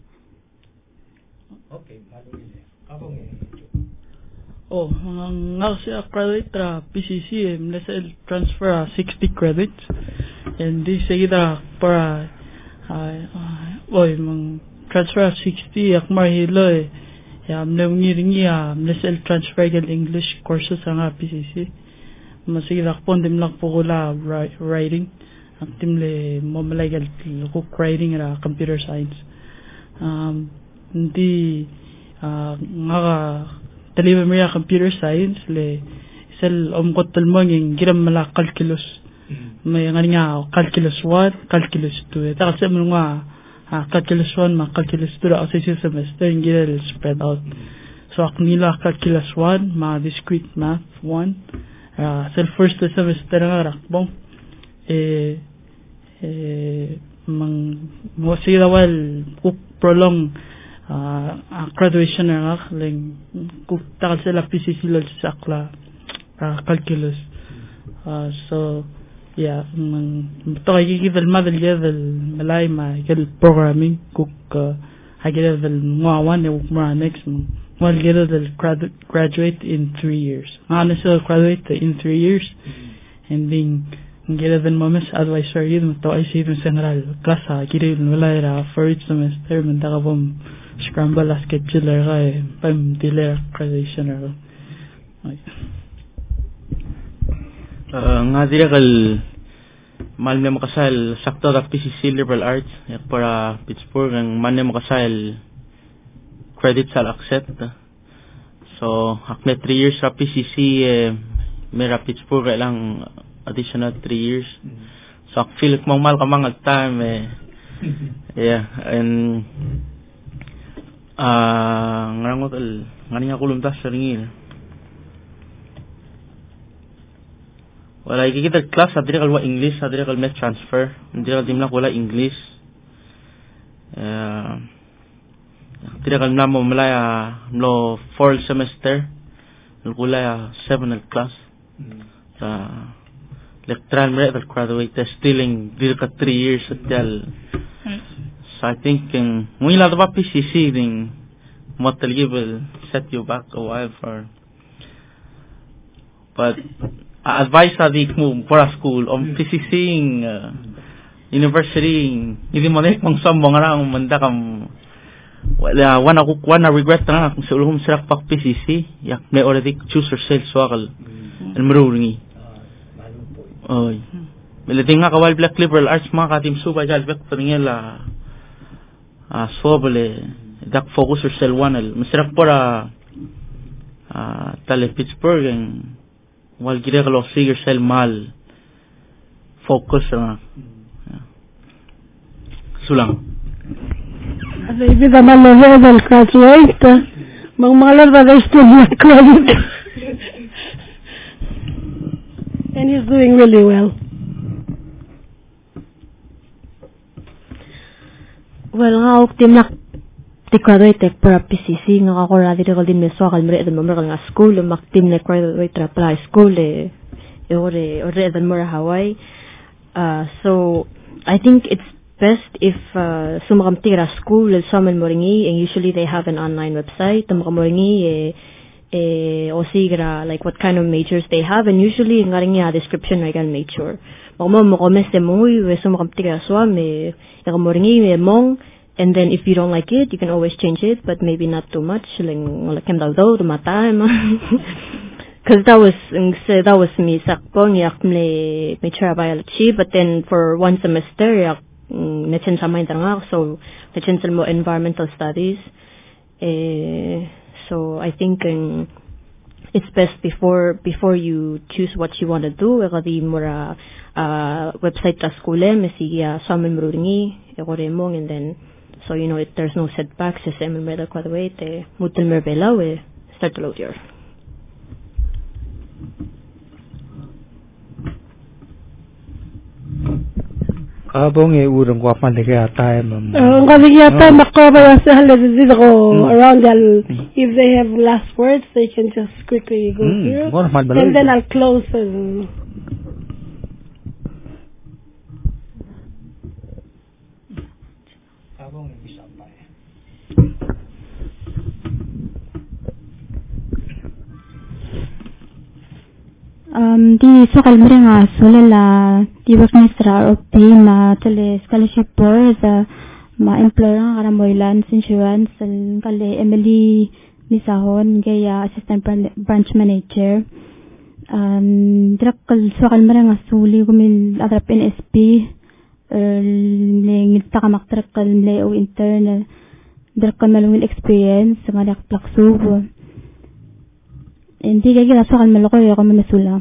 Okay, kapong oh nga siya credit ra P C C mlesel transfer sixty credits and this seguida para uh, oy mang transfer sixty ak marhilo ya mnengiringi ya mlesel transfer gel English courses nga P C C masirak pon dim lak pugula writing ak timle momalegal cook writing ra computer science um di nga taliba maya computer science le sel omkot talmong giram mala calculus may nga nga calculus one calculus two ta kasi mo nga Ah, calculus one, ma calculus two ra sa semester ngil spread out. So aknila calculus one, ma discrete math one. Ah, sa first semester nga rakbong eh eh mang mo sila wal ku prolong ah graduation nga lang ku takal sila P C C lol sa akla ah, calculus. Ah, so yeah, man to ay givel madal level malay ma gel programming cook ay level mo one e ukma next mo wal level graduate in three years ana so graduate in three years and then level mo mas advisor yun to ay sa general class ha gire malay ra first semester man ta bom scramble as scheduler ay pam dealer graduation ra Uh, nga dira kal mal na makasal sakto ra P C C liberal arts yak para Pittsburgh ang man na makasal credit sa accept so hakne three years sa P C C eh, mera Pittsburgh lang additional three years So I feel like mal ka mga time eh. Yeah, and ah uh, ngarang hotel ngani nga kulum tas ringil. Wala ikikita class adire kalwa English adire kal math transfer adire kal dimla wala English. Uh, adire kal namo malaya mlo four semester kulaya seven class. Sa electoral merit graduate stealing dir ka three years at dal. So I think um, when you have P C C, then what will set you back a while for. But I advise that you move for a school on P C C uh, university. Hindi mo na kung saan mo nga ang manda kam wala one ako one na regret na kung sa ulong sirak pak P C C yak may already choose yourself so akal al marungi. Oy. Milating nga kawal black liberal arts mga katim suba jal back paningela. Ah, sobole dak focus yourself one masarap para ah tale Pittsburgh and wal gire ka lo sige yourself mal focus na sulang asa ibi ta mal level graduate mang malar ba student graduate and he's doing really well. Well, nga ok tim nak ti graduate para P C C nga ako ra dito din meso kal mere den mamra nga school mak tim na graduate tra para school e ore ore den mora Hawaii. Uh so I think it's best if uh sumakam tira school el saman moringi and usually they have an online website tam moringi e e o sigra like what kind of majors they have and usually ngaring ya description I can make sure. Mama mo komese mo we sumakam tira so me moringi me mong. And then if you don't like it, you can always change it, but maybe not too much. Like, kem daw daw tumata because that was that was me sakpong yak me me try biology, but then for one semester yak nechen sa mind nga so nechen sa mo environmental studies. Eh, so I think um, it's best before before you choose what you want to do. Ekadi mura uh, website ta skole mesiya sa memruringi ekoremong and then. So, you know, if there's no setbacks, just I'm in the quite way, the mutul merbela, we start to load your. Kabong e urang ko pa liga time. Ang kaliya time makaba sa halos dito around the if they have last words, they can just quickly go through. And then I'll close and Um, di so kalmere nga solala di work ni stra o pi ma tele scholarship board ma employer nga kara moilan insurance kale Emily Nisahon gaya assistant branch manager um drak kal so kalmere nga suli gumil adrap N S P le ngita ka maktrak kal le o intern drak kal malungil experience nga dak plaksu hindi kaya so kan maloko yo kami masula.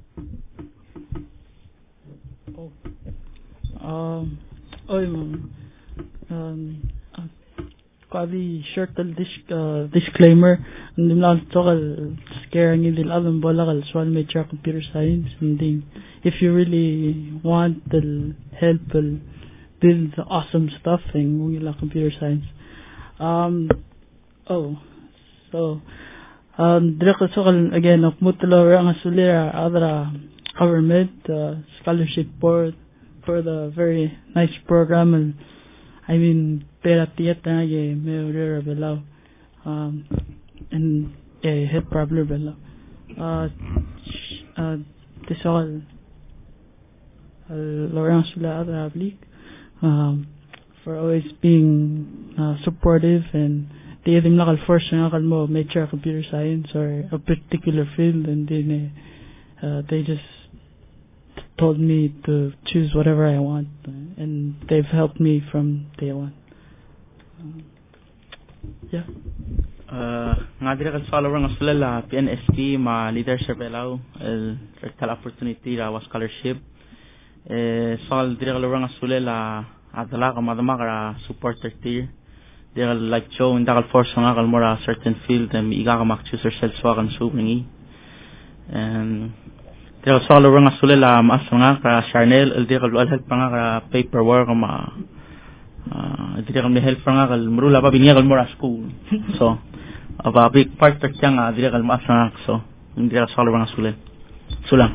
Oh. Um oy um quasi short dis uh, disclaimer ndim lang to kal scaring idil alam bola kal so major computer science and then if you really want the help will build the awesome stuff thing we like computer science. Um oh so Um, direct so again, of mutlo ang asulira adra government uh, scholarship board for the very nice program and I mean pera tieta ye me rera below um and a head problem below uh uh this all uh, Laurent Sula adra ablik um for always being uh, supportive and they didn't look at first and mo major computer science or a particular field and then uh, they just told me to choose whatever I want and they've helped me from day one. Um, yeah. Uh, nga dire kal follower nga sila la P N S P ma leadership elaw el tal opportunity ra was scholarship eh sol dire lo ranga sule la adala ka madama ka supporter tier dire like show inda ka force nga kal mora certain field em iga ka mak chooser self swagan subingi and dire sol lo ranga sule la mas nga ka Charnel el dire lo help nga ka paperwork ma dire ka me help nga kal murula ba binya kal mora school so aba big part ta kyang dire kal mas nga so dire sol lo ranga sule sulang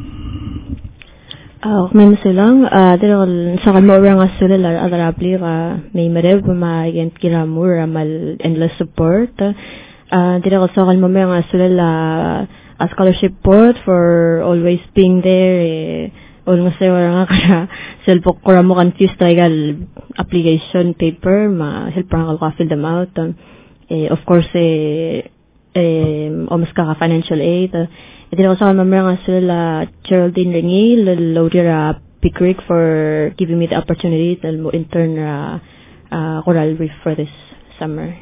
Ah, may masilang, ah, dito sa kamo orang asul la adarabli ka may marev ma agent kiramur mal endless support. Ah, dito sa kamo mga asul la a scholarship board for always being there. Eh, almost say orang kaya selpok ko mo confused tagal application paper ma help orang ka fill them out. Eh, of course eh, eh almost ka financial aid. Ito ko sa mga sila Geraldine Rengi, Lodira Pickrick for giving me the opportunity to intern uh, uh, Coral Reef for this summer.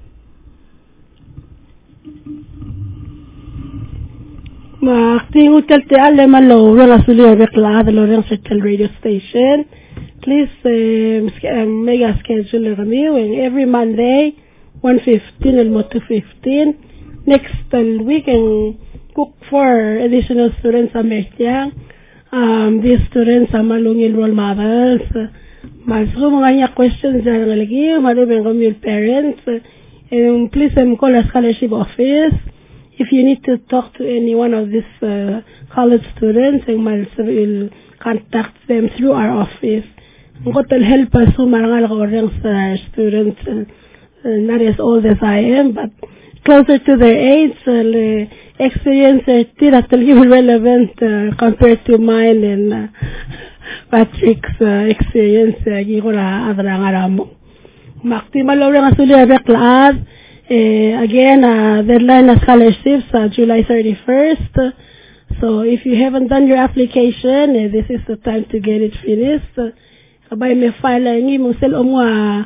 Ma tingu telte alle malo ranga sulia bekla the Loreng Central Radio Station. Please um, mega schedule kami when every Monday one fifteen and two fifteen next uh, week and cook for additional students sa Mekyang. Um, these students are malungin role models. Masro mga niya questions dyan nga lagi. Marubeng kami yung parents. And please um, call a scholarship office. If you need to talk to any one of these uh, college students, and will contact them through our office. Ang kotal help us who marangal ko rin sa students, uh, uh, not as old as I am, but closer to their age. Uh, experience uh, tira talaga relevant uh, compared to mine and uh, Patrick's uh, experience uh, giko na adrang aramo. Makti malawang asuliya beklaad. Eh, again, uh, deadline of scholarships uh, July thirty-first. So if you haven't done your application, uh, this is the time to get it finished. Kabay may file lang yung sel mo uh,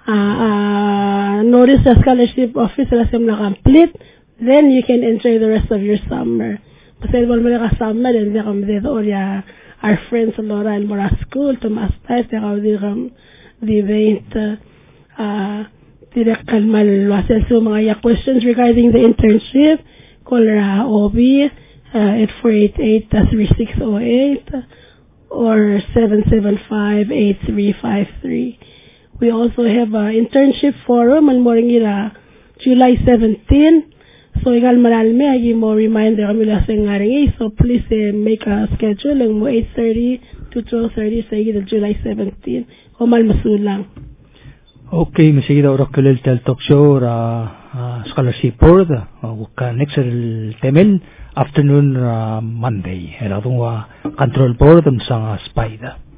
uh, notice the scholarship office na siyang na-complete. Then you can enjoy the rest of your summer. Kasi wala mo na ka-summer, then di kami dito or ya, our friends Laura and Mora School, Tomas Tais, di kami di kami di event, uh, direct kalmal wasel so mga ya questions regarding the internship, call uh, O B, uh, at four eight eight, three six zero eight, or seven seven five, eight three five three. We also have an internship forum on Moringira, July seventeenth. So, igal maralme, agi mo reminder kami lang sa ngaring. So, please uh, make a schedule ng mo eight thirty to twelve thirty sa igit July seventeenth. O mal masulang. Okay, masige daw rakulil tel talk show ra uh, scholarship board. Uh, next temen afternoon uh, Monday. Era tong wa control board ang sang spider.